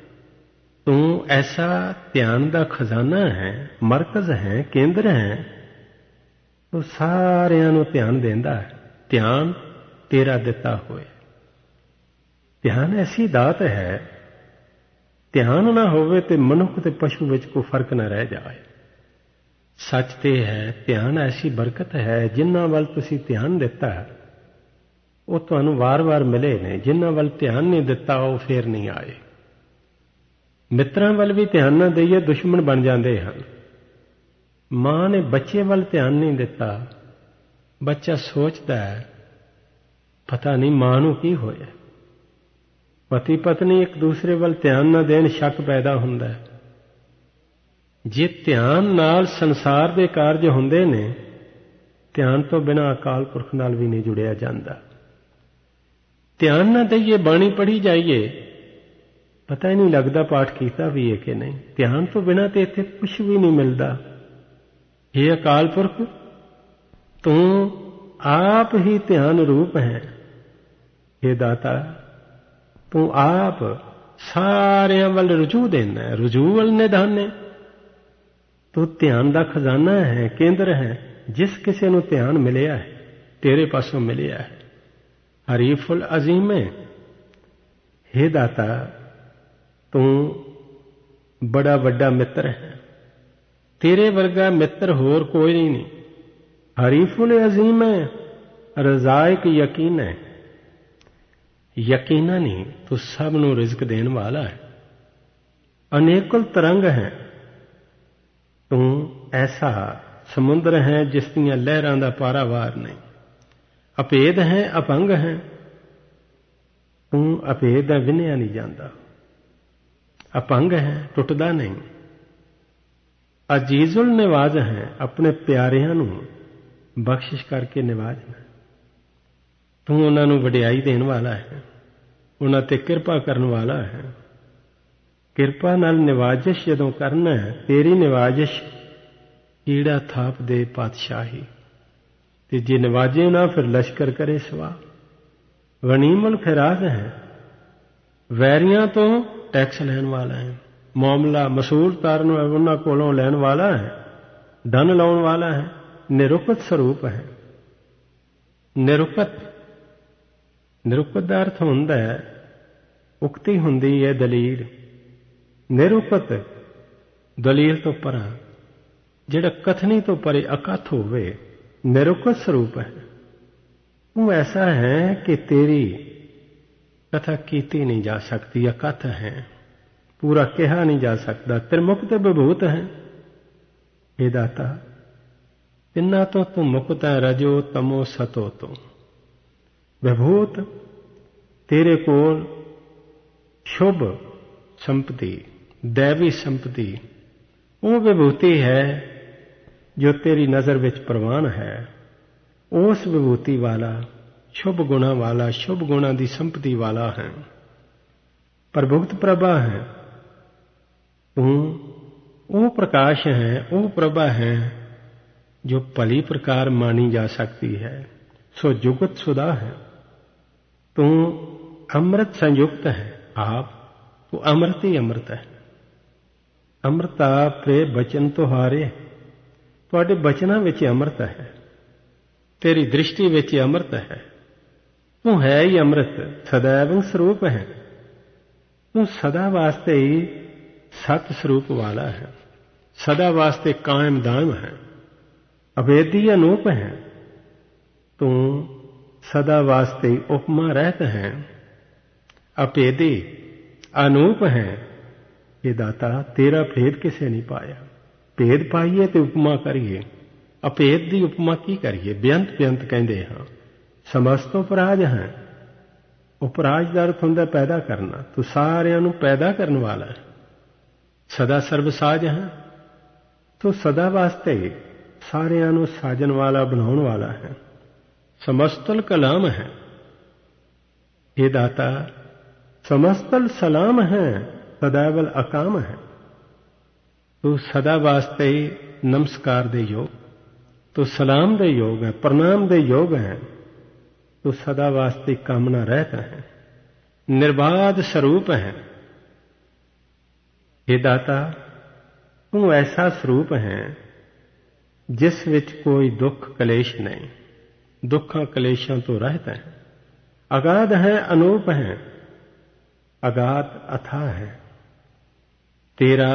ਤੂੰ ਐਸਾ ਧਿਆਨ ਦਾ ਖਜ਼ਾਨਾ ਹੈ, ਮਰਕਜ਼ ਹੈ, ਕੇਂਦਰ ਹੈ, ਤੂੰ ਸਾਰਿਆਂ ਨੂੰ ਧਿਆਨ ਦਿੰਦਾ ਹੈ। ਧਿਆਨ ਤੇਰਾ ਦਿੱਤਾ ਹੋਇਆ। ਧਿਆਨ ਐਸੀ ਦਾਤ ਹੈ, ਧਿਆਨ ਨਾ ਹੋਵੇ ਤੇ ਮਨੁੱਖ ਤੇ ਪਸ਼ੂ ਵਿੱਚ ਕੋਈ ਫਰਕ ਨਾ ਰਹਿ ਜਾਏ। ਸੱਚ ਤੇ ਹੈ, ਧਿਆਨ ਐਸੀ ਬਰਕਤ ਹੈ, ਜਿਨ੍ਹਾਂ ਵੱਲ ਤੁਸੀਂ ਧਿਆਨ ਦਿੱਤਾ ਉਹ ਤੁਹਾਨੂੰ ਵਾਰ-ਵਾਰ ਮਿਲੇ ਨੇ, ਜਿਨ੍ਹਾਂ ਵੱਲ ਧਿਆਨ ਨਹੀਂ ਦਿੱਤਾ ਉਹ ਫੇਰ ਨਹੀਂ ਆਏ। ਮਿੱਤਰਾਂ ਵੱਲ ਵੀ ਧਿਆਨ ਨਾ ਦਈਏ, ਦੁਸ਼ਮਣ ਬਣ ਜਾਂਦੇ ਹਨ। ਮਾਂ ਨੇ ਬੱਚੇ ਵੱਲ ਧਿਆਨ ਨਹੀਂ ਦਿੱਤਾ, ਬੱਚਾ ਸੋਚਦਾ ਹੈ ਪਤਾ ਨਹੀਂ ਮਾਂ ਨੂੰ ਕੀ ਹੋਇਆ। ਪਤੀ ਪਤਨੀ ਇੱਕ ਦੂਸਰੇ ਵੱਲ ਧਿਆਨ ਨਾ ਦੇਣ, ਸ਼ੱਕ ਪੈਦਾ ਹੁੰਦਾ ਹੈ। ਜੇ ਧਿਆਨ ਨਾਲ ਸੰਸਾਰ ਦੇ ਕਾਰਜ ਹੁੰਦੇ ਨੇ, ਧਿਆਨ ਤੋਂ ਬਿਨਾਂ ਅਕਾਲ ਪੁਰਖ ਨਾਲ ਵੀ ਨਹੀਂ ਜੁੜਿਆ ਜਾਂਦਾ। ਧਿਆਨ ਨਾ ਦਈਏ, ਬਾਣੀ ਪੜ੍ਹੀ ਜਾਈਏ, ਪਤਾ ਹੀ ਨਹੀਂ ਲੱਗਦਾ ਪਾਠ ਕੀਤਾ ਵੀ ਹੈ ਕਿ ਨਹੀਂ। ਧਿਆਨ ਤੋਂ ਬਿਨਾਂ ਤੇ ਇੱਥੇ ਕੁਝ ਵੀ ਨਹੀਂ ਮਿਲਦਾ। ਇਹ ਅਕਾਲ ਪੁਰਖ ਤੂੰ ਆਪ ਹੀ ਧਿਆਨ ਰੂਪ ਹੈ। ਇਹ ਦਾਤਾ ਤੂੰ ਆਪ ਸਾਰਿਆਂ ਵੱਲ ਰੁਜੂ ਦੇਣਾ ਹੈ। ਰੁਜੂ ਵੱਲ ਨਿਧਾਨੇ, ਤੂੰ ਧਿਆਨ ਦਾ ਖਜ਼ਾਨਾ ਹੈ, ਕੇਂਦਰ ਹੈ। ਜਿਸ ਕਿਸੇ ਨੂੰ ਧਿਆਨ ਮਿਲਿਆ ਹੈ ਤੇਰੇ ਪਾਸੋਂ ਮਿਲਿਆ ਹੈ। ਹਰੀਫੁਲ ਅਜ਼ੀਮ ਹੈ। ਹੇ ਦਾਤਾ ਤੂੰ ਬੜਾ ਵੱਡਾ ਮਿੱਤਰ ਹੈ, ਤੇਰੇ ਵਰਗਾ ਮਿੱਤਰ ਹੋਰ ਕੋਈ ਨਹੀਂ। ਹਰੀਫੁਲ ਅਜ਼ੀਮ ਹੈ, ਰਜ਼ਾਇਕ ਯਕੀਨ ਹੈ। ਯਕੀਨਾ ਨਹੀਂ ਤੂੰ ਸਭ ਨੂੰ ਰਿਜ਼ਕ ਦੇਣ ਵਾਲਾ ਹੈ। ਅਨੇਕੁਲ ਤਰੰਗ ਹੈ, ਤੂੰ ਐਸਾ ਸਮੁੰਦਰ ਹੈ ਜਿਸ ਦੀਆਂ ਲਹਿਰਾਂ ਦਾ ਪਾਰਾਵਾਰ ਨਹੀਂ। ਅਭੇਦ ਹੈ, ਅਪੰਗ ਹੈ, ਤੂੰ ਅਭੇਦ ਦਾ ਵਿਨਿਆ ਨਹੀਂ ਜਾਂਦਾ। ਅਪੰਗ ਹੈ, ਟੁੱਟਦਾ ਨਹੀਂ। ਅਜੀਜ਼ੁਲ ਨਿਵਾਜ਼ ਹੈ, ਆਪਣੇ ਪਿਆਰਿਆਂ ਨੂੰ ਬਖਸ਼ਿਸ਼ ਕਰਕੇ ਨਿਵਾਜਣਾ। ਤੂੰ ਉਹਨਾਂ ਨੂੰ ਵਡਿਆਈ ਦੇਣ ਵਾਲਾ ਹੈ, ਉਹਨਾਂ ਤੇ ਕਿਰਪਾ ਕਰਨ ਵਾਲਾ ਹੈ। ਕਿਰਪਾ ਨਾਲ ਨਿਵਾਜਿਸ਼ ਜਦੋਂ ਕਰਨਾ ਹੈ, ਤੇਰੀ ਨਿਵਾਜਿਸ਼ ਕੀੜਾ ਥਾਪ ਦੇ ਪਾਤਸ਼ਾਹੀ। ਤੇ ਜੇ ਨਿਵਾਜੇ ਨਾ ਫਿਰ ਲਸ਼ਕਰ ਕਰੇ ਸਵਾ। ਗਨੀਮੁਲ ਫਿਰਾਜ਼ ਹੈ, ਵੈਰੀਆਂ ਤੋਂ ਟੈਕਸ ਲੈਣ ਵਾਲਾ ਹੈ। ਮਾਮਲਾ ਮਸੂਲ ਤਾਰਨ ਉਹਨਾਂ ਕੋਲੋਂ ਲੈਣ ਵਾਲਾ ਹੈ, ਧਨ ਲਾਉਣ ਵਾਲਾ ਹੈ। ਨਿਰੁਕਤ ਸਰੂਪ ਹੈ। ਨਿਰੁਕਤ, ਨਿਰੁਕਤ ਦਾ ਅਰਥ ਹੁੰਦਾ ਹੈ ਉਕਤੀ ਹੁੰਦੀ ਹੈ ਦਲੀਲ। ਨਿਰੁਕਤ ਦਲੀਲ ਤੋਂ ਪਰਾਂ, ਜਿਹੜਾ ਕਥਨੀ ਤੋਂ ਪਰੇ ਅਕਥ ਹੋਵੇ, ਨਿਰੁਕਤ ਸਰੂਪ ਹੈ। ਉਹ ਐਸਾ ਹੈ ਕਿ ਤੇਰੀ ਕਥਾ ਕੀਤੀ ਨਹੀਂ ਜਾ ਸਕਦੀ, ਅਕਥ ਹੈ, ਪੂਰਾ ਕਿਹਾ ਨਹੀਂ ਜਾ ਸਕਦਾ। ਤ੍ਰਿਮੁਕਤ ਵਿਭੂਤ ਹੈ। ਇਹ ਦਾਤਾ ਤਿੰਨਾਂ ਤੋਂ ਤੂੰ ਮੁਕਤ ਹੈ, ਰਜੋ ਤਮੋ ਸਤੋ ਤੋਂ ਵਿਭੂਤ। ਤੇਰੇ ਕੋਲ ਸ਼ੁਭ ਸੰਪਤੀ, ਦੈਵੀ ਸੰਪਤੀ, ਉਹ ਵਿਭੂਤੀ ਹੈ ਜੋ ਤੇਰੀ ਨਜ਼ਰ ਵਿੱਚ ਪ੍ਰਵਾਨ ਹੈ। ਉਸ ਵਿਭੂਤੀ ਵਾਲਾ, ਸ਼ੁਭ ਗੁਣਾ ਵਾਲਾ, ਸ਼ੁਭ ਗੁਣਾ ਦੀ ਸੰਪਤੀ ਵਾਲਾ ਹੈ। ਪ੍ਰਭੁਗਤ ਪ੍ਰਭਾ ਹੈ ਤੂੰ। ਉਹ ਪ੍ਰਕਾਸ਼ ਹੈ, ਉਹ ਪ੍ਰਭਾ ਹੈ ਜੋ ਭਲੀ ਪ੍ਰਕਾਰ ਮਾਨੀ ਜਾ ਸਕਦੀ ਹੈ। ਸੋ ਜੁਗਤ ਸੁਦਾ ਹੈ। ਤੂੰ ਅੰਮ੍ਰਿਤ ਸੰਯੁਕਤ ਹੈ। ਆਪ ਤੂੰ ਅੰਮ੍ਰਿਤ ਹੀ ਅੰਮ੍ਰਿਤ ਹੈ। ਅੰਮ੍ਰਿਤਾ ਪ੍ਰੇ ਬਚਨ ਤੁਹਾਰੇ, ਤੁਹਾਡੇ ਬਚਨਾਂ ਵਿੱਚ ਅੰਮ੍ਰਿਤ ਹੈ। ਤੇਰੀ ਦ੍ਰਿਸ਼ਟੀ ਵਿੱਚ ਅੰਮ੍ਰਿਤ ਹੈ। ਤੂੰ ਹੈ ਹੀ ਅੰਮ੍ਰਿਤ, ਸदैव ਸਰੂਪ ਹੈ। ਤੂੰ ਸਦਾ ਵਾਸਤੇ ਹੀ ਸਤ ਸਰੂਪ ਵਾਲਾ ਹੈ, ਸਦਾ ਵਾਸਤੇ ਕਾਇਮ ਦਾਇਮ ਹੈ, ਅਭੇਦੀ ਅਨੂਪ ਹੈ। ਤੂੰ ਸਦਾ ਵਾਸਤੇ ਹੀ ਉਪਮਾ ਰਹਿਤ ਹੈ, ਅਭੇਦੀ ਅਨੂਪ ਹੈ। ਇਹ ਦਾਤਾ ਤੇਰਾ ਭੇਦ ਕਿਸੇ ਨਹੀਂ ਪਾਇਆ। ਭੇਦ ਪਾਈਏ ਤੇ ਉਪਮਾ ਕਰੀਏ, ਅਭੇਦ ਦੀ ਉਪਮਾ ਕੀ ਕਰੀਏ? ਬੇਅੰਤ ਬੇਅੰਤ ਕਹਿੰਦੇ ਹਾਂ। ਸਮਸਤ ਉਪਰਾਜ ਹੈ। ਉਪਰਾਜ ਦਾ ਅਰਥ ਹੁੰਦਾ ਪੈਦਾ ਕਰਨਾ। ਤੂੰ ਸਾਰਿਆਂ ਨੂੰ ਪੈਦਾ ਕਰਨ ਵਾਲਾ ਹੈ। ਸਦਾ ਸਰਬਸਾਜ ਹੈ। ਤੂੰ ਸਦਾ ਵਾਸਤੇ ਸਾਰਿਆਂ ਨੂੰ ਸਾਜਣ ਵਾਲਾ, ਬਣਾਉਣ ਵਾਲਾ ਹੈ। ਸਮਸਤਲ ਕਲਾਮ ਹੈ। ਇਹ ਦਾਤਾ ਸਮਸਤਲ ਸਲਾਮ ਹੈ, ਸदैव ਅਕਾਮ ਹੈ। ਤੂੰ ਸਦਾ ਵਾਸਤੇ ਹੀ ਨਮਸਕਾਰ ਦੇ ਯੋਗ, ਤੂੰ ਸਲਾਮ ਦੇ ਯੋਗ ਹੈ, ਪ੍ਰਣਾਮ ਦੇ ਯੋਗ ਹੈ। ਤੂੰ ਸਦਾ ਵਾਸਤੇ ਕਾਮਨਾ ਰਹਿਤ ਹੈ, ਨਿਰਬਾਧ ਸਰੂਪ ਹੈ। ਇਹ ਦਾਤਾ ਤੂੰ ਐਸਾ ਸਰੂਪ ਹੈ ਜਿਸ ਵਿੱਚ ਕੋਈ ਦੁੱਖ ਕਲੇਸ਼ ਨਹੀਂ, ਦੁੱਖਾਂ ਕਲੇਸ਼ਾਂ ਤੋਂ ਰਹਿਤ ਹੈ। ਅਗਾਧ ਹੈ, ਅਨੂਪ ਹੈ, ਅਗਾਧ ਅਥਾਹ ਹੈ। ਤੇਰਾ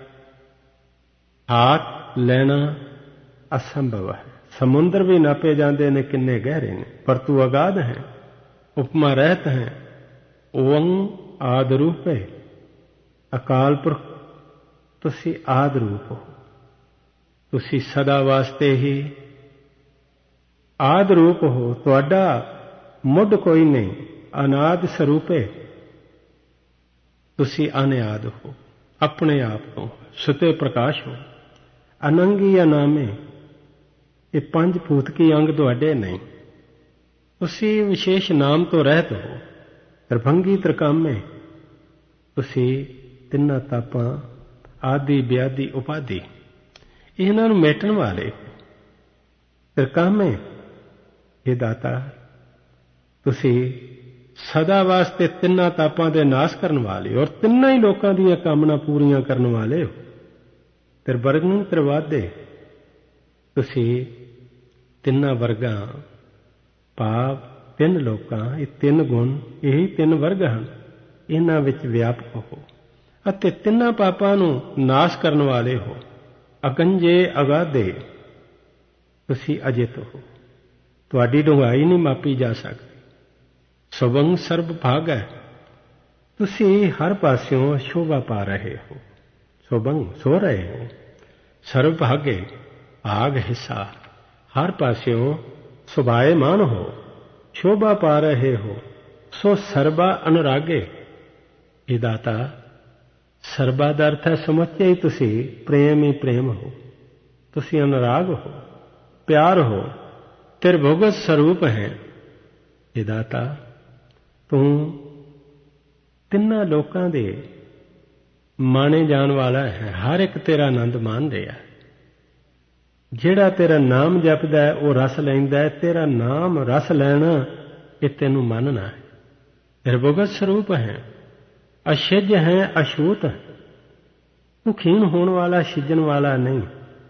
ਹਾਥ ਲੈਣਾ ਅਸੰਭਵ ਹੈ। ਸਮੁੰਦਰ ਵੀ ਨਾਪੇ ਜਾਂਦੇ ਨੇ ਕਿੰਨੇ ਗਹਿਰੇ ਨੇ, ਪਰ ਤੂੰ ਅਗਾਧ ਹੈ, ਉਪਮਾ ਰਹਿਤ ਹੈ। ਓੰ ਆਦਿ ਰੂਪ ਹੈ। ਅਕਾਲ ਪੁਰਖ ਤੁਸੀਂ ਆਦਿ ਰੂਪ ਹੋ। ਤੁਸੀਂ ਸਦਾ ਵਾਸਤੇ ਹੀ ਆਦਿ ਰੂਪ ਹੋ। ਤੁਹਾਡਾ ਮੁੱਢ ਕੋਈ ਨਹੀਂ, ਅਨਾਦਿ ਸਰੂਪੇ। ਤੁਸੀਂ ਅਨਿਆਦ ਹੋ, ਆਪਣੇ ਆਪ ਤੋਂ ਸੁਤੇ ਪ੍ਰਕਾਸ਼ ਹੋ। ਅਨੰਗੀ ਅਨਾਮੇ, ਇਹ ਪੰਜ ਭੂਤਕੀ ਅੰਗ ਤੁਹਾਡੇ ਨਹੀਂ। ਤੁਸੀਂ ਵਿਸ਼ੇਸ਼ ਨਾਮ ਤੋਂ ਰਹਿਤ ਹੋ। ਤ੍ਰਿਭੰਗੀ ਤ੍ਰਿਕਾਮੇ, ਤੁਸੀਂ ਤਿੰਨਾਂ ਤਾਪਾਂ ਆਦਿ ਵਿਆਦੀ ਉਪਾਧੀ ਇਹਨਾਂ ਨੂੰ ਮੇਟਣ ਵਾਲੇ। ਤ੍ਰਿਕਾਮੇ, ਇਹ ਦਾਤਾ ਤੁਸੀਂ ਸਦਾ ਵਾਸਤੇ ਤਿੰਨਾਂ ਤਾਪਾਂ ਦੇ ਨਾਸ਼ ਕਰਨ ਵਾਲੇ ਔਰ ਤਿੰਨਾਂ ਹੀ ਲੋਕਾਂ ਦੀਆਂ ਕਾਮਨਾ ਪੂਰੀਆਂ ਕਰਨ ਵਾਲੇ ਹੋ। ਤ੍ਰਿਵਰਗਨ ਤ੍ਰਿਵਾਦੇ, ਤੁਸੀਂ ਤਿੰਨਾਂ ਵਰਗਾਂ ਭਾਵ ਤਿੰਨ ਲੋਕਾਂ, ਇਹ ਤਿੰਨ ਗੁਣ, ਇਹੀ ਤਿੰਨ ਵਰਗ ਹਨ, ਇਹਨਾਂ ਵਿੱਚ ਵਿਆਪਕ ਹੋ ਅਤੇ ਤਿੰਨਾਂ ਪਾਪਾਂ ਨੂੰ ਨਾਸ਼ ਕਰਨ ਵਾਲੇ ਹੋ। ਅਗੰਜੇ ਅਗਾਧੇ, ਤੁਸੀਂ ਅਜਿਤ ਹੋ। ਤੁਹਾਡੀ ਡੂੰਘਾਈ ਨਹੀਂ ਮਾਪੀ ਜਾ ਸਕਦੀ। ਸੁਭੰ ਸਰਬ ਭਾਗ ਹੈ। ਤੁਸੀਂ ਹਰ ਪਾਸਿਓਂ ਸ਼ੋਭਾ ਪਾ ਰਹੇ ਹੋ। ਸੁਭੰ ਸੋ ਰਹੇ ਹੋ। ਸਰਬ ਭਾਗੇ, ਭਾਗ ਹਿੱਸਾ, ਹਰ ਪਾਸਿਓਂ ਸੁਭਾਏਮਾਨ ਹੋ, ਸ਼ੋਭਾ ਪਾ ਰਹੇ ਹੋ। ਸੋ ਸਰਬਾ ਅਨੁਰਾਗੇ। ਇਹ ਦਾਤਾ ਸਰਬਾ ਦਾ ਅਰਥ ਹੈ ਸਮੁੱਚੇ ਹੀ ਤੁਸੀਂ ਪ੍ਰੇਮ ਹੀ ਪ੍ਰੇਮ ਹੋ। ਤੁਸੀਂ ਅਨੁਰਾਗ ਹੋ, ਪਿਆਰ ਹੋ। ਤ੍ਰਿਭੁਗਤ ਸਰੂਪ ਹੈ। ਇਹ ਦਾਤਾ ਤੂੰ ਤਿੰਨਾਂ ਲੋਕਾਂ ਦੇ ਮਾਣੇ ਜਾਣ ਵਾਲਾ ਹੈ। ਹਰ ਇੱਕ ਤੇਰਾ ਆਨੰਦ ਮਾਣ ਰਿਹਾ। ਜਿਹੜਾ ਤੇਰਾ ਨਾਮ ਜਪਦਾ ਹੈ ਉਹ ਰਸ ਲੈਂਦਾ ਹੈ। ਤੇਰਾ ਨਾਮ ਰਸ ਲੈਣਾ, ਇਹ ਤੈਨੂੰ ਮੰਨਣਾ ਹੈ। ਤ੍ਰਿਭੁਗਤ ਸਰੂਪ ਹੈ। ਅਛਿਜ ਹੈ, ਅਛੂਤ ਹੈ। ਤੂੰ ਖੀਣ ਹੋਣ ਵਾਲਾ, ਛਿੱਜਣ ਵਾਲਾ ਨਹੀਂ।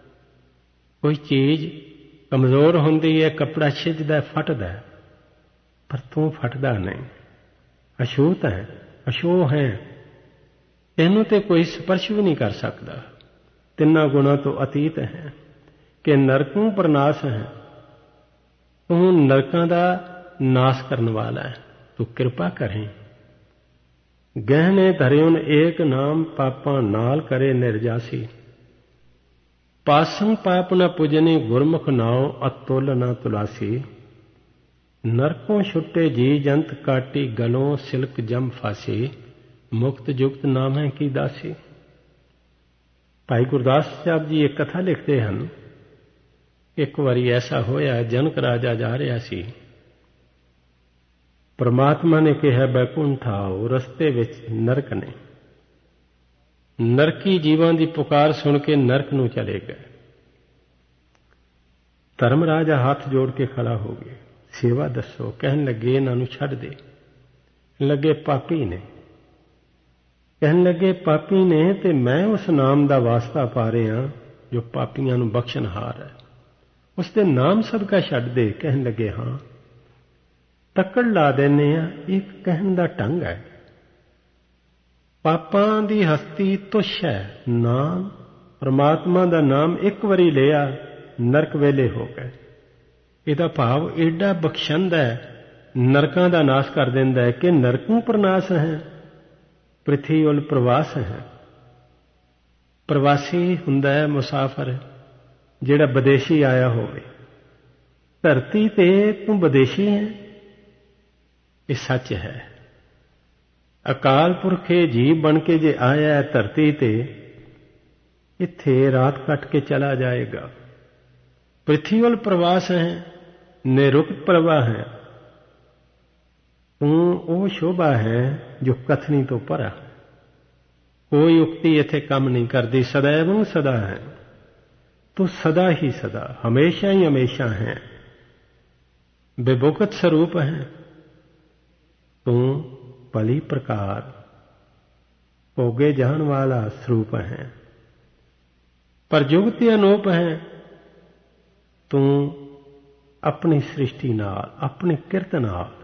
ਕੋਈ ਚੀਜ਼ ਕਮਜ਼ੋਰ ਹੁੰਦੀ ਹੈ, ਕੱਪੜਾ ਛਿੱਜਦਾ, ਫਟਦਾ, ਪਰ ਤੂੰ ਫਟਦਾ ਨਹੀਂ। ਅਛੂਤ ਹੈ, ਅਛੋਹ ਹੈ। ਤੈਨੂੰ ਤੇ ਕੋਈ ਸਪਰਸ਼ ਵੀ ਨਹੀਂ ਕਰ ਸਕਦਾ। तिन्ना गुणों तो अतीत है कि नरकों पर नाश है। तू नरकों का नाश करने वाला है, तू कृपा करें। गहने धरियुन एक नाम पापा नाल करे निर्जासी। पासंग पाप न पुजनी गुरमुख नाव अतुल न तुलासी। नरकों छुट्टे जी जंत काटी गलों सिल्क जम फासी। मुक्त जुक्त नाम है की दासी। भाई गुरदास साहब जी एक कथा लिखते हैं। एक बारी ऐसा होया जनक राजा जा रहा सी। परमात्मा ने कहा बैकुंठ आओ, रस्ते विच नरक ने। नरकी जीवां दी पुकार सुन के नरक नूं चले गए। धर्मराजा हाथ जोड़ के खड़ा हो गए, सेवा दसो। कहन लगे इन्हां नूं छड्ड दे। लगे पापी ने। कहन लगे पापी ने ते मैं उस नाम दा वास्ता पा रहा जो पापियां नूं बख्शणहार है, उसदे नाम सदका छड्ड दे। कहन लगे हां। तक्कड़ ला देने आ, एक कहन दा ढंग है। पापां दी हस्ती तुछ है, नाम परमात्मा दा नाम एक वारी लिया नरक वेले हो गए। इहदा भाव एडा बख्शंद है, नरकां दा नाश कर दिंदा है कि नरकों पर नाश है, पृथ्वी उल प्रवास है। प्रवासी हुंदा है मुसाफर, जिहड़ा विदेशी आया होवे। धरती ते तू विदेशी है, ये सच है। अकाल पुरखे जीव बन के जे आया है धरती ते, इत्थे रात कट के चला जाएगा। पृथ्वी वल प्रवास है, निरुक्त प्रवाह है। तू वो शोभा है जो कथनी तो परा। कोई उक्ति इत्थे काम नहीं करती, सदैव सदा है। तू सदा ही सदा, हमेशा ही हमेशा है। विभुक्त स्वरूप है तू, भली प्रकार भोगे जान वाला स्वरूप है। पर जुगती अनूप है तू, अपनी सृष्टि नाल अपनी किरत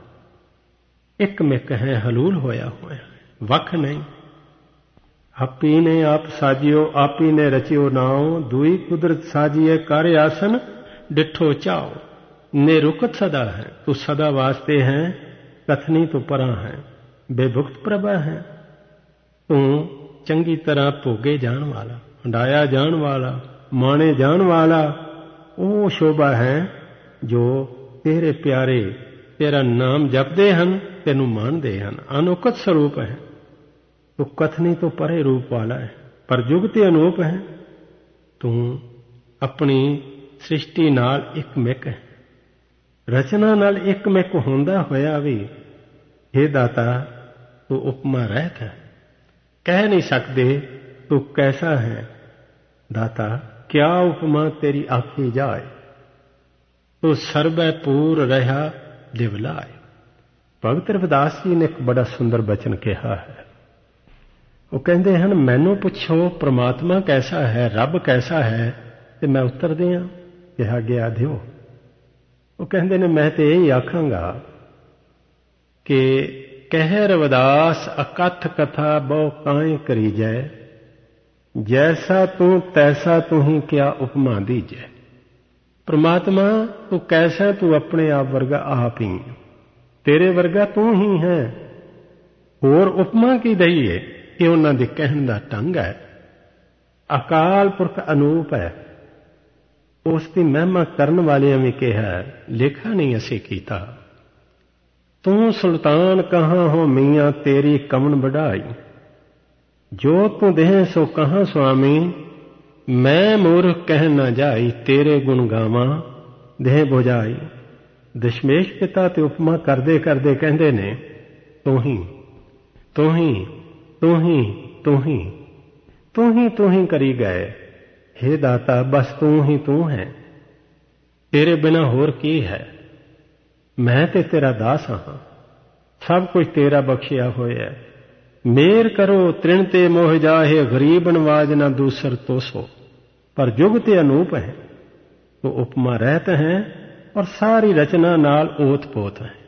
नाल एक मिक है, हलूल होया होया, वख नहीं। आपी ने आप साजियो, आपी ने रचियो नाओ। दुई कुदरत साजिए कर आसन, डिठो चाओ। निरुकत सदा है, तू सदा वास्ते है, कथनी तो परा है। बेभुक्त प्रभा है तू, चंगी तरह भोगे जान वाला, हंडाया जान वाला, माने जान वाला। वो शोभा है जो तेरे प्यारे तेरा नाम जपदे हन, तेनू मानदे हन। अनोखत स्वरूप है तू, कथनी तो परे रूप वाला है, पर जुगते अनूप है तू। अपनी सृष्टि नाल एक मिक है, रचना नाल एक मिक होंदा होया भी हे दाता तू उपमा रहत है। कह नहीं सकते तू कैसा है दाता, क्या उपमा तेरी आखी जाए। तू सर्वै पूर रहा दिवलाए। भगत रविदास जी ने एक बड़ा सुंदर बचन कहा है। वो कहते हैं मैनू पुछो परमात्मा कैसा है, रब कैसा है, तो मैं उत्तर दिया कहा गया दियो। वो कहते ने मैं तो यही आखांगा कि कह रविदास अकथ कथा बहु काए करी जाए। जैसा तू तैसा तू ही क्या उपमा दीजे। परमात्मा तू कैसा, तू अपने आप वर्गा आप ही, तेरे वर्गा तू ही है। होर उपमा की दईए, ये उन्होंने कहने का ढंग है। अकाल पुरख अनूप है, उसकी महिमा करने वालियां भी कहा लेखा नहीं असी कीता। तू सुल्तान कहाँ हो मियाँ तेरी कमन बढ़ाई। जो तू देह सो कहाँ स्वामी, मैं मूर्ख कह न जाई। तेरे गुण गावा देह बुझाई। दशमेश पिता ते उपमा करदे करदे कहंदे ने तू ही तू ही तू ही तू ही तू ही तू ही करी गए। हे दाता बस तू ही तू है, तेरे बिना होर की है। मैं ते तेरा दास हाँ, सब कुछ तेरा बख्शिया होया। मेर करो तृण ते मोह जाहे, गरीब नवाज ना दूसर तो सो। पर जुग ते अनूप है तो उपमा रहत हैं और सारी रचना नाल ओत पोत है।